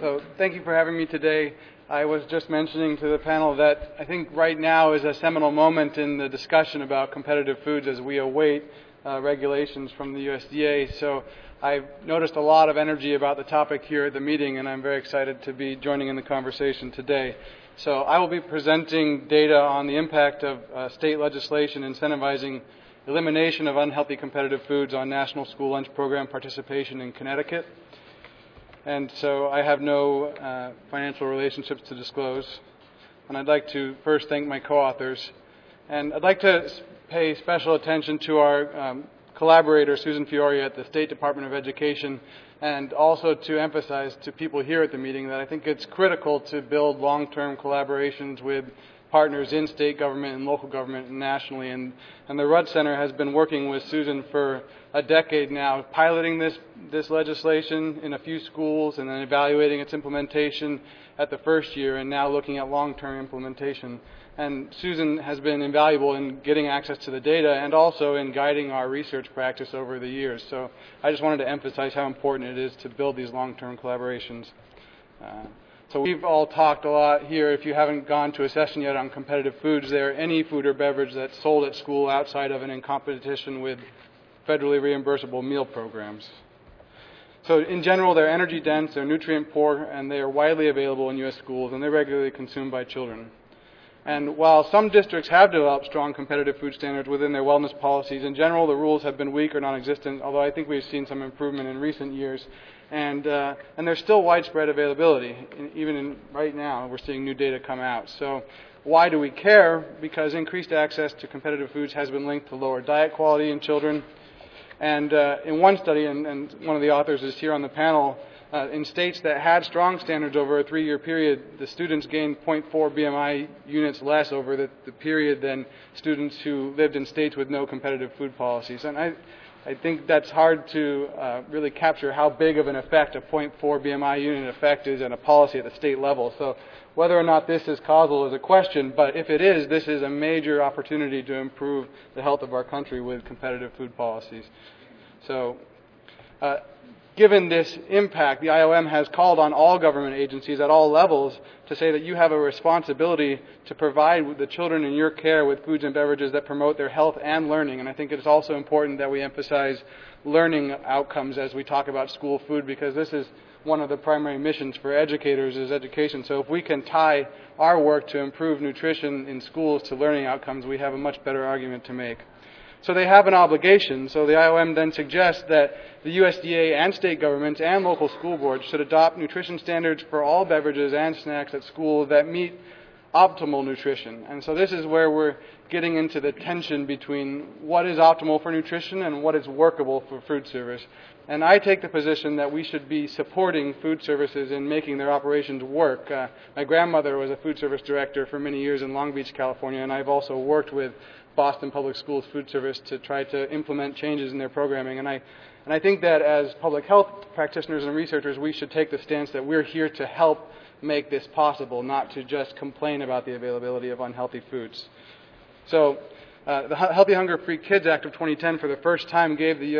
So thank you for having me today. I was just mentioning to the panel that I think right now is a seminal moment in the discussion about competitive foods as we await regulations from the USDA. So I've noticed a lot of energy about the topic here at the meeting, and I'm very excited to be joining in the conversation today. So I will be presenting data on the impact of state legislation incentivizing elimination of unhealthy competitive foods on National School Lunch Program participation in Connecticut. And so I have no financial relationships to disclose. And I'd like to first thank my co-authors. And I'd like to pay special attention to our collaborator, Susan Fiore, at the State Department of Education, and also to emphasize to people here at the meeting that I think it's critical to build long-term collaborations with partners in state government and local government and nationally. And the Rudd Center has been working with Susan for a decade now, piloting this legislation in a few schools and then evaluating its implementation at the first year and now looking at long-term implementation. And Susan has been invaluable in getting access to the data and also in guiding our research practice over the years. So I just wanted to emphasize how important it is to build these long-term collaborations. So we've all talked a lot here. If you haven't gone to a session yet on competitive foods, there are any food or beverage that's sold at school outside of and in competition with federally reimbursable meal programs. So in general, they're energy dense, they're nutrient poor, and they are widely available in U.S. schools, and they're regularly consumed by children. And while some districts have developed strong competitive food standards within their wellness policies, in general the rules have been weak or non-existent, although I think we've seen some improvement in recent years. And there's still widespread availability. Even right now, we're seeing new data come out. So why do we care? Because increased access to competitive foods has been linked to lower diet quality in children. And in one study, and one of the authors is here on the panel, in states that had strong standards over a 3-year period, the students gained 0.4 BMI units less over the period than students who lived in states with no competitive food policies. And I think that's hard to really capture how big of an effect a 0.4 BMI unit effect is in a policy at the state level. So whether or not this is causal is a question, but if it is, this is a major opportunity to improve the health of our country with competitive food policies. So given this impact, the IOM has called on all government agencies at all levels to say that you have a responsibility to provide the children in your care with foods and beverages that promote their health and learning. And I think it's also important that we emphasize learning outcomes as we talk about school food, because this is one of the primary missions for educators is education. So if we can tie our work to improve nutrition in schools to learning outcomes, we have a much better argument to make. So they have an obligation. So the IOM then suggests that the USDA and state governments and local school boards should adopt nutrition standards for all beverages and snacks at school that meet optimal nutrition. And so this is where we're getting into the tension between what is optimal for nutrition and what is workable for food service. And I take the position that we should be supporting food services in making their operations work. My grandmother was a food service director for many years in Long Beach, California, and I've also worked with Boston Public Schools Food Service to try to implement changes in their programming. And I think that as public health practitioners and researchers, we should take the stance that we're here to help make this possible, not to just complain about the availability of unhealthy foods. So the Healthy Hunger Free Kids Act of 2010 for the first time gave the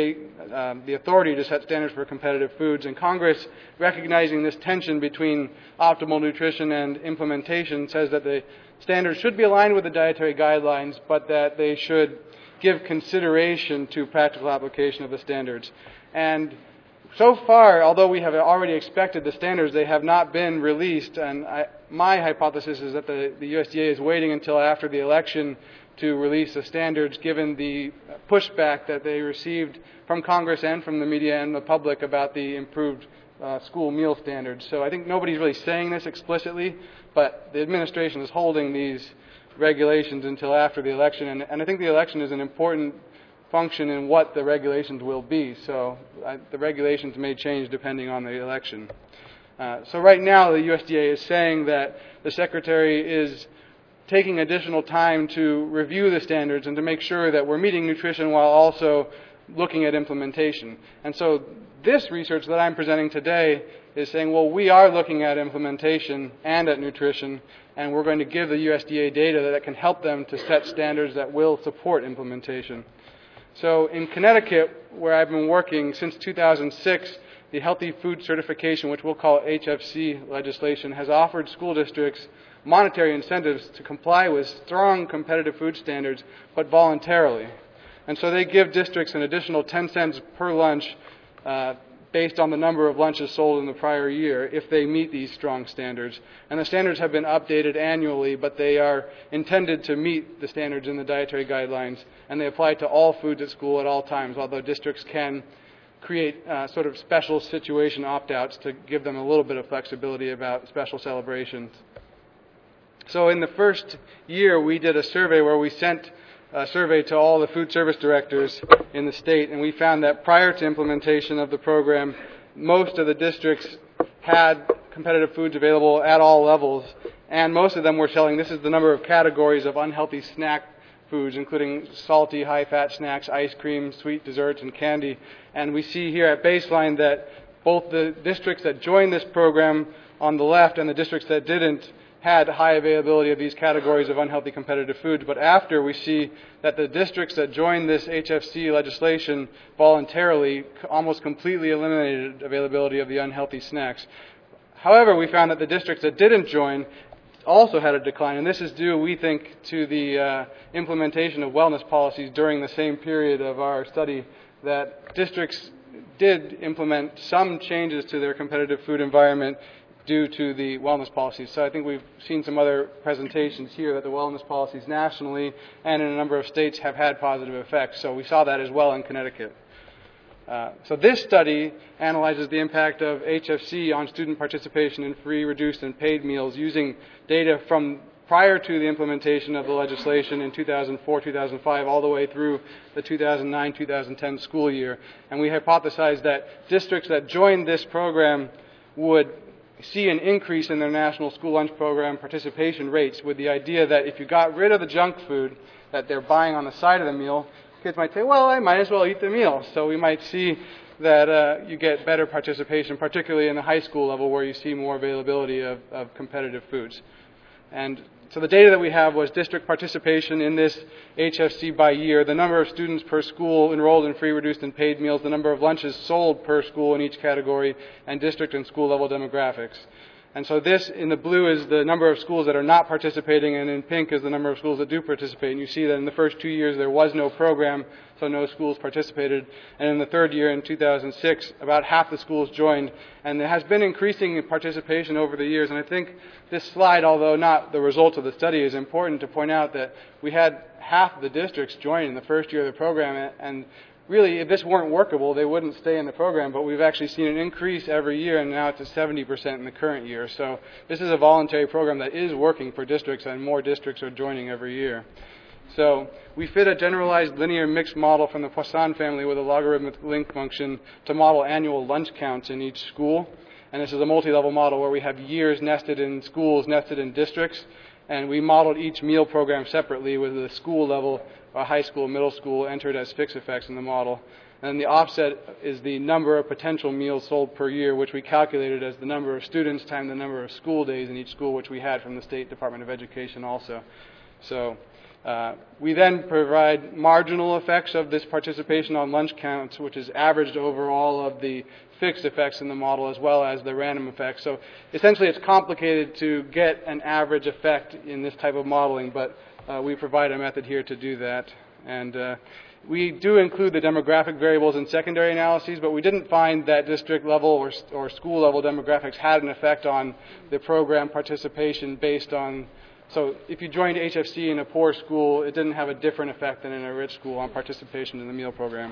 USDA the authority to set standards for competitive foods. And Congress, recognizing this tension between optimal nutrition and implementation, says that the standards should be aligned with the dietary guidelines, but that they should give consideration to practical application of the standards. And so far, although we have already expected the standards, they have not been released. And my hypothesis is that the USDA is waiting until after the election to release the standards, given the pushback that they received from Congress and from the media and the public about the improved school meal standards. So I think nobody's really saying this explicitly, but the administration is holding these regulations until after the election. And I think the election is an important function in what the regulations will be. So the regulations may change depending on the election. So right now the USDA is saying that the Secretary is taking additional time to review the standards and to make sure that we're meeting nutrition while also looking at implementation. And so this research that I'm presenting today is saying, well, we are looking at implementation and at nutrition, and we're going to give the USDA data that can help them to set standards that will support implementation. So in Connecticut, where I've been working since 2006, the Healthy Food Certification, which we'll call HFC legislation, has offered school districts monetary incentives to comply with strong competitive food standards, but voluntarily. And so they give districts an additional 10 cents per lunch based on the number of lunches sold in the prior year if they meet these strong standards. And the standards have been updated annually, but they are intended to meet the standards in the dietary guidelines, and they apply to all foods at school at all times, although districts can create sort of special situation opt-outs to give them a little bit of flexibility about special celebrations. So in the first year, we did a survey where we sent a survey to all the food service directors in the state, and we found that prior to implementation of the program, most of the districts had competitive foods available at all levels, and most of them were selling, this is the number of categories of unhealthy snack foods, including salty, high-fat snacks, ice cream, sweet desserts, and candy. And we see here at baseline that both the districts that joined this program on the left and the districts that didn't had high availability of these categories of unhealthy competitive foods. But after, we see that the districts that joined this HFC legislation voluntarily almost completely eliminated availability of the unhealthy snacks. However, we found that the districts that didn't join also had a decline, and this is due, we think, to the implementation of wellness policies during the same period of our study, that districts did implement some changes to their competitive food environment due to the wellness policies. So I think we've seen some other presentations here that the wellness policies nationally and in a number of states have had positive effects. So we saw that as well in Connecticut. So this study analyzes the impact of HFC on student participation in free, reduced, and paid meals using data from prior to the implementation of the legislation in 2004-2005 all the way through the 2009-2010 school year. And we hypothesized that districts that joined this program would see an increase in their national school lunch program participation rates, with the idea that if you got rid of the junk food that they're buying on the side of the meal, kids might say, well, I might as well eat the meal. So we might see that you get better participation, particularly in the high school level where you see more availability of competitive foods. And so the data that we have was district participation in this HFC by year, the number of students per school enrolled in free, reduced, and paid meals, the number of lunches sold per school in each category, and district and school level demographics. And so this, in the blue, is the number of schools that are not participating, and in pink is the number of schools that do participate. And you see that in the first 2 years there was no program, so no schools participated. And in the third year, in 2006, about half the schools joined. And there has been increasing participation over the years. And I think this slide, although not the result of the study, is important to point out that we had half the districts join in the first year of the program, and really, if this weren't workable, they wouldn't stay in the program, but we've actually seen an increase every year, and now it's at 70% in the current year. So this is a voluntary program that is working for districts, and more districts are joining every year. So we fit a generalized linear mixed model from the Poisson family with a logarithmic link function to model annual lunch counts in each school. And this is a multi-level model where we have years nested in schools, nested in districts, and we modeled each meal program separately with the school level, high school, middle school, entered as fixed effects in the model. And the offset is the number of potential meals sold per year, which we calculated as the number of students times the number of school days in each school, which we had from the State Department of Education also. So we then provide marginal effects of this participation on lunch counts, which is averaged over all of the fixed effects in the model as well as the random effects. So essentially it's complicated to get an average effect in this type of modeling, but we provide a method here to do that. And we do include the demographic variables in secondary analyses, but we didn't find that district level or school level demographics had an effect on the program participation based on. So if you joined HFC in a poor school, it didn't have a different effect than in a rich school on participation in the meal program.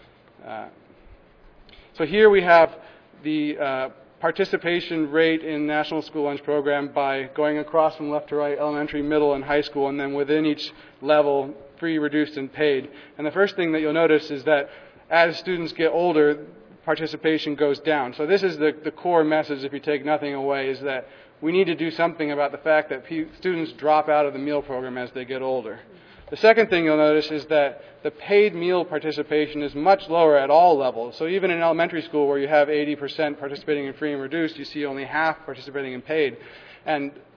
So here we have the participation rate in National School Lunch Program by going across from left to right, elementary, middle, and high school, and then within each level, free, reduced, and paid. And the first thing that you'll notice is that as students get older, participation goes down. So this is the core message, if you take nothing away, is that we need to do something about the fact that students drop out of the meal program as they get older. The second thing you'll notice is that the paid meal participation is much lower at all levels. So even in elementary school where you have 80% participating in free and reduced, you see only half participating in paid. And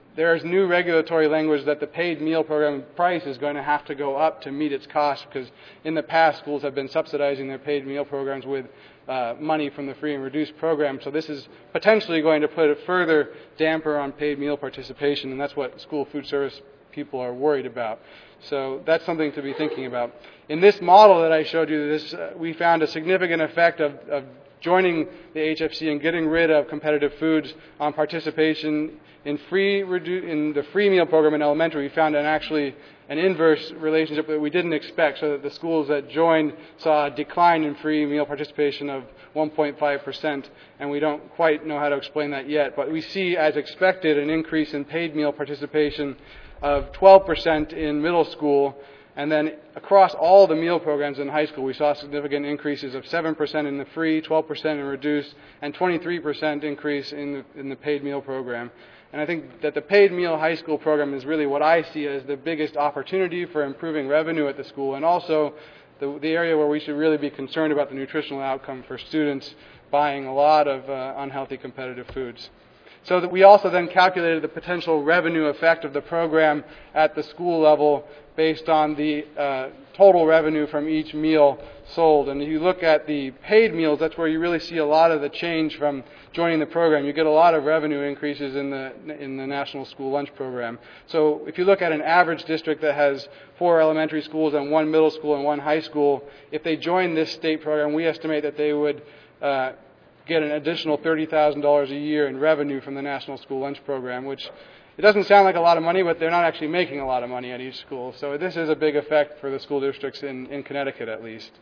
there's new regulatory language that the paid meal program price is going to have to go up to meet its cost, because in the past schools have been subsidizing their paid meal programs with money from the free and reduced program. So this is potentially going to put a further damper on paid meal participation, and that's what school food service people are worried about. So that's something to be thinking about. In this model that I showed you, we found a significant effect of joining the HFC and getting rid of competitive foods on participation in the free meal program in elementary. We found an inverse relationship that we didn't expect, so that the schools that joined saw a decline in free meal participation of 1.5%, and we don't quite know how to explain that yet. But we see, as expected, an increase in paid meal participation of 12% in middle school, and then across all the meal programs in high school, we saw significant increases of 7% in the free, 12% in reduced, and 23% increase in the paid meal program. And I think that the paid meal high school program is really what I see as the biggest opportunity for improving revenue at the school, and also the area where we should really be concerned about the nutritional outcome for students buying a lot of unhealthy competitive foods. So that we also then calculated the potential revenue effect of the program at the school level based on the total revenue from each meal sold. And if you look at the paid meals, that's where you really see a lot of the change from joining the program. You get a lot of revenue increases in the National School Lunch Program. So if you look at an average district that has 4 elementary schools and 1 middle school and 1 high school, if they join this state program, we estimate that they would get an additional $30,000 a year in revenue from the National School Lunch Program, which it doesn't sound like a lot of money, but they're not actually making a lot of money at each school. So this is a big effect for the school districts in Connecticut, at least.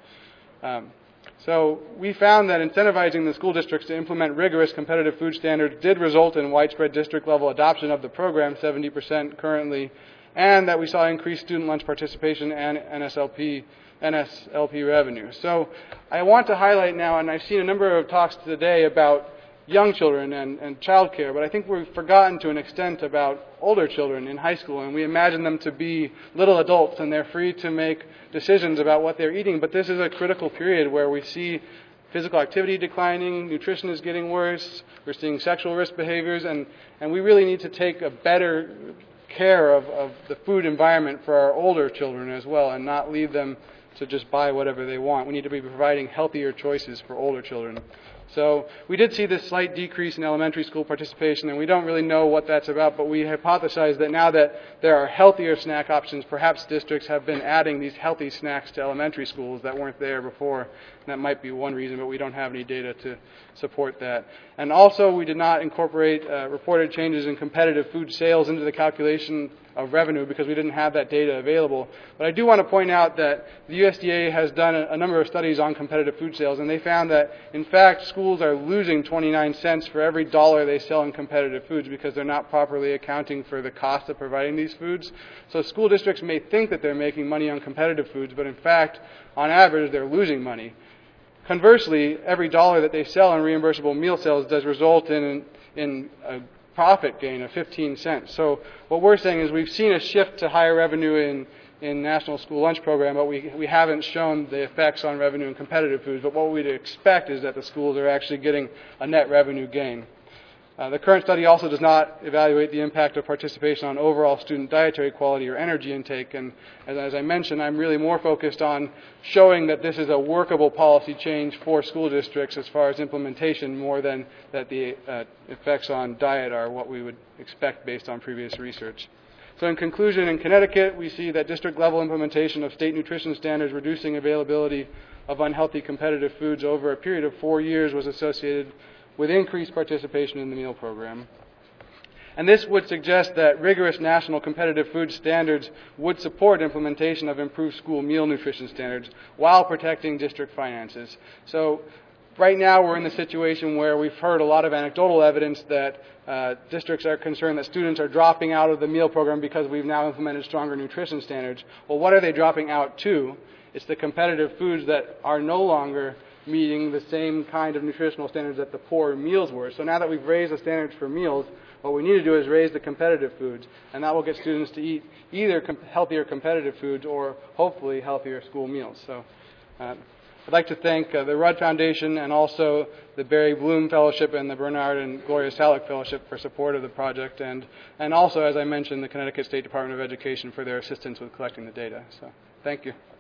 So we found that incentivizing the school districts to implement rigorous competitive food standards did result in widespread district-level adoption of the program, 70% currently, and that we saw increased student lunch participation and NSLP revenue. So I want to highlight now, and I've seen a number of talks today about young children and child care, but I think we've forgotten to an extent about older children in high school, and we imagine them to be little adults and they're free to make decisions about what they're eating. But this is a critical period where we see physical activity declining, nutrition is getting worse, we're seeing sexual risk behaviors, and we really need to take a better care of the food environment for our older children as well, and not leave them to just buy whatever they want. We need to be providing healthier choices for older children. So we did see this slight decrease in elementary school participation, and we don't really know what that's about, but we hypothesize that now that there are healthier snack options, perhaps districts have been adding these healthy snacks to elementary schools that weren't there before. And that might be one reason, but we don't have any data to support that. And also, we did not incorporate reported changes in competitive food sales into the calculation of revenue because we didn't have that data available. But I do want to point out that the USDA has done a number of studies on competitive food sales, and they found that, in fact, schools are losing 29 cents for every dollar they sell in competitive foods because they're not properly accounting for the cost of providing these foods. So school districts may think that they're making money on competitive foods, but in fact, on average, they're losing money. Conversely, every dollar that they sell in reimbursable meal sales does result in a profit gain of 15 cents. So what we're saying is we've seen a shift to higher revenue in National School Lunch Program, but we haven't shown the effects on revenue in competitive foods. But what we'd expect is that the schools are actually getting a net revenue gain. The current study also does not evaluate the impact of participation on overall student dietary quality or energy intake. And as I mentioned, I'm really more focused on showing that this is a workable policy change for school districts as far as implementation, more than that the effects on diet are what we would expect based on previous research. So in conclusion, in Connecticut, we see that district-level implementation of state nutrition standards reducing availability of unhealthy competitive foods over a period of 4 years was associated with increased participation in the meal program. And this would suggest that rigorous national competitive food standards would support implementation of improved school meal nutrition standards while protecting district finances. So right now we're in the situation where we've heard a lot of anecdotal evidence that districts are concerned that students are dropping out of the meal program because we've now implemented stronger nutrition standards. Well, what are they dropping out to? It's the competitive foods that are no longer meeting the same kind of nutritional standards that the poor meals were. So now that we've raised the standards for meals, what we need to do is raise the competitive foods, and that will get students to eat either healthier competitive foods or hopefully healthier school meals. So I'd like to thank the Rudd Foundation and also the Barry Bloom Fellowship and the Bernard and Gloria Salick Fellowship for support of the project, and also, as I mentioned, the Connecticut State Department of Education for their assistance with collecting the data. So, thank you.